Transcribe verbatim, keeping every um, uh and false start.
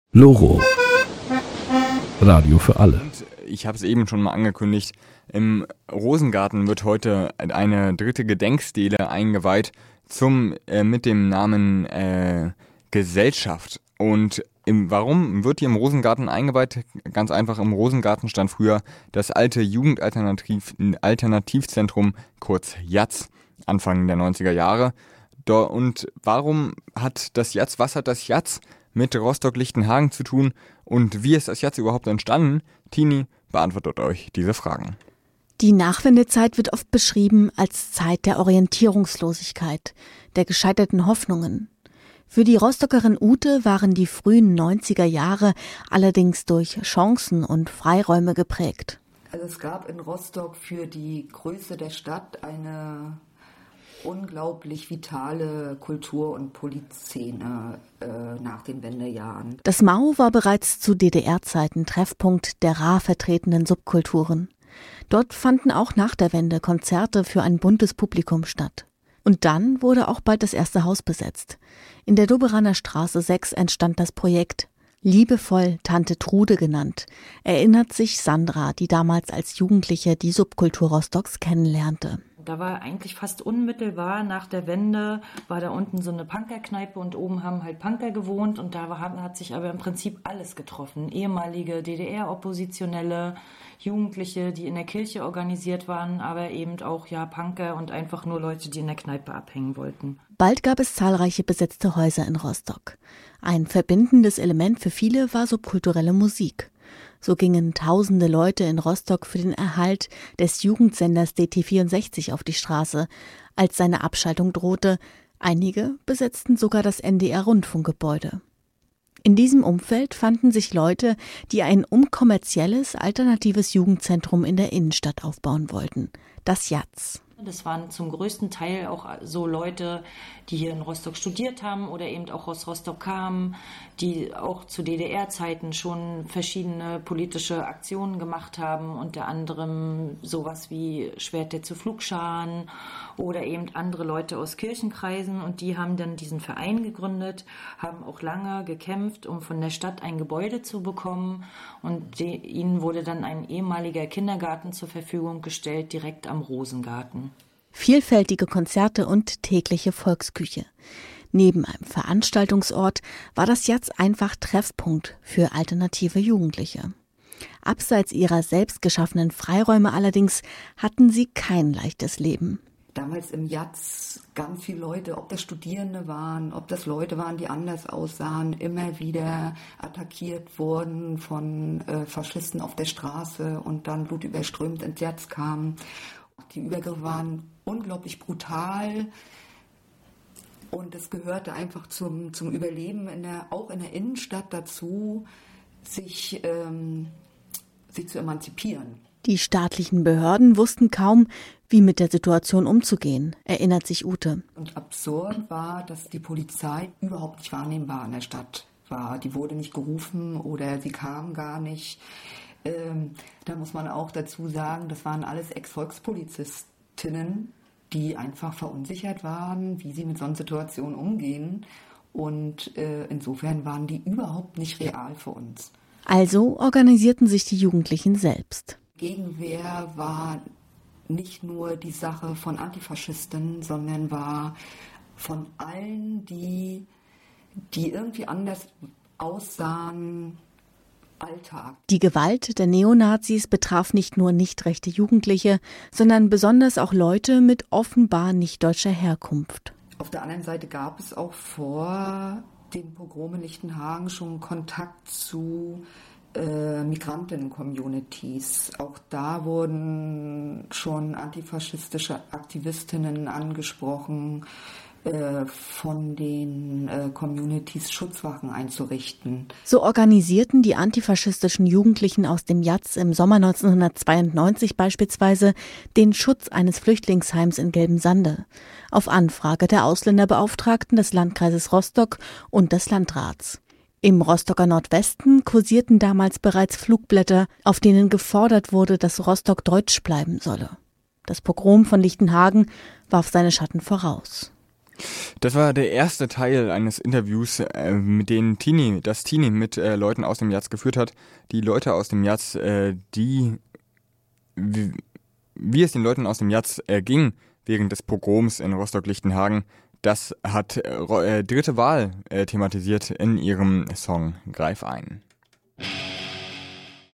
Loro. Radio für alle. Und ich habe es eben schon mal angekündigt, im Rosengarten wird heute eine dritte Gedenkstele eingeweiht zum äh, mit dem Namen äh, Gesellschaft. Und im, warum wird die im Rosengarten eingeweiht? Ganz einfach, im Rosengarten stand früher das alte Jugendalternativ Alternativzentrum, kurz J A Z, Anfang der neunziger Jahre. Do, und warum hat das J A Z, was hat das J A Z mit Rostock-Lichtenhagen zu tun und wie ist das J A Z überhaupt entstanden? Tini beantwortet euch diese Fragen. Die Nachwendezeit wird oft beschrieben als Zeit der Orientierungslosigkeit, der gescheiterten Hoffnungen. Für die Rostockerin Ute waren die frühen neunziger Jahre allerdings durch Chancen und Freiräume geprägt. Also es gab in Rostock für die Größe der Stadt eine unglaublich vitale Kultur- und Politszene äh, nach den Wendejahren. Das Mau war bereits zu D D R-Zeiten Treffpunkt der rar vertretenen Subkulturen. Dort fanden auch nach der Wende Konzerte für ein buntes Publikum statt. Und dann wurde auch bald das erste Haus besetzt. In der Doberaner Straße sechs entstand das Projekt, liebevoll Tante Trude genannt, erinnert sich Sandra, die damals als Jugendliche die Subkultur Rostocks kennenlernte. Da war eigentlich fast unmittelbar nach der Wende, war da unten so eine Punkerkneipe und oben haben halt Punker gewohnt und da war, hat sich aber im Prinzip alles getroffen. Ehemalige D D R-Oppositionelle, Jugendliche, die in der Kirche organisiert waren, aber eben auch ja Punker und einfach nur Leute, die in der Kneipe abhängen wollten. Bald gab es zahlreiche besetzte Häuser in Rostock. Ein verbindendes Element für viele war subkulturelle Musik. So gingen tausende Leute in Rostock für den Erhalt des Jugendsenders D T vierundsechzig auf die Straße, als seine Abschaltung drohte. Einige besetzten sogar das N D R-Rundfunkgebäude. In diesem Umfeld fanden sich Leute, die ein unkommerzielles, alternatives Jugendzentrum in der Innenstadt aufbauen wollten, das J A Z. Das waren zum größten Teil auch so Leute, die hier in Rostock studiert haben oder eben auch aus Rostock kamen, die auch zu D D R-Zeiten schon verschiedene politische Aktionen gemacht haben, unter anderem sowas wie Schwerte zu Flugscharen oder eben andere Leute aus Kirchenkreisen und die haben dann diesen Verein gegründet, haben auch lange gekämpft, um von der Stadt ein Gebäude zu bekommen und die, ihnen wurde dann ein ehemaliger Kindergarten zur Verfügung gestellt, direkt am Rosengarten. Vielfältige Konzerte und tägliche Volksküche. Neben einem Veranstaltungsort war das J A Z einfach Treffpunkt für alternative Jugendliche. Abseits ihrer selbst geschaffenen Freiräume allerdings hatten sie kein leichtes Leben. Damals im J A Z ganz viele Leute, ob das Studierende waren, ob das Leute waren, die anders aussahen, immer wieder attackiert wurden von äh, Faschisten auf der Straße und dann blutüberströmt ins J A Z kamen. Die Übergriffe waren unglaublich brutal und es gehörte einfach zum, zum Überleben in der, auch in der Innenstadt dazu, sich, ähm, sich zu emanzipieren. Die staatlichen Behörden wussten kaum, wie mit der Situation umzugehen, erinnert sich Ute. Und absurd war, dass die Polizei überhaupt nicht wahrnehmbar in der Stadt war. Die wurde nicht gerufen oder sie kam gar nicht. Ähm, da muss man auch dazu sagen, das waren alles Ex-Volkspolizistinnen, die einfach verunsichert waren, wie sie mit so einer Situation umgehen. Und äh, insofern waren die überhaupt nicht real für uns. Also organisierten sich die Jugendlichen selbst. Gegenwehr war nicht nur die Sache von Antifaschisten, sondern war von allen, die, die irgendwie anders aussahen, Alltag. Die Gewalt der Neonazis betraf nicht nur nicht rechte Jugendliche, sondern besonders auch Leute mit offenbar nicht deutscher Herkunft. Auf der anderen Seite gab es auch vor dem Pogrom in Lichtenhagen schon Kontakt zu äh, Migrantinnen-Communities. Auch da wurden schon antifaschistische Aktivistinnen angesprochen, äh, von den äh, Communities Schutzwachen einzurichten. So organisierten die antifaschistischen Jugendlichen aus dem J A Z im Sommer neunzehnhundertzweiundneunzig beispielsweise den Schutz eines Flüchtlingsheims in Gelbensande, auf Anfrage der Ausländerbeauftragten des Landkreises Rostock und des Landrats. Im Rostocker Nordwesten kursierten damals bereits Flugblätter, auf denen gefordert wurde, dass Rostock deutsch bleiben solle. Das Pogrom von Lichtenhagen warf seine Schatten voraus. Das war der erste Teil eines Interviews, äh, mit denen Tini, das Tini mit äh, Leuten aus dem Jaz geführt hat. Die Leute aus dem Jaz, äh, die, wie, wie es den Leuten aus dem Jaz äh, ging während des Pogroms in Rostock-Lichtenhagen, das hat äh, Dritte Wahl äh, thematisiert in ihrem Song Greif ein.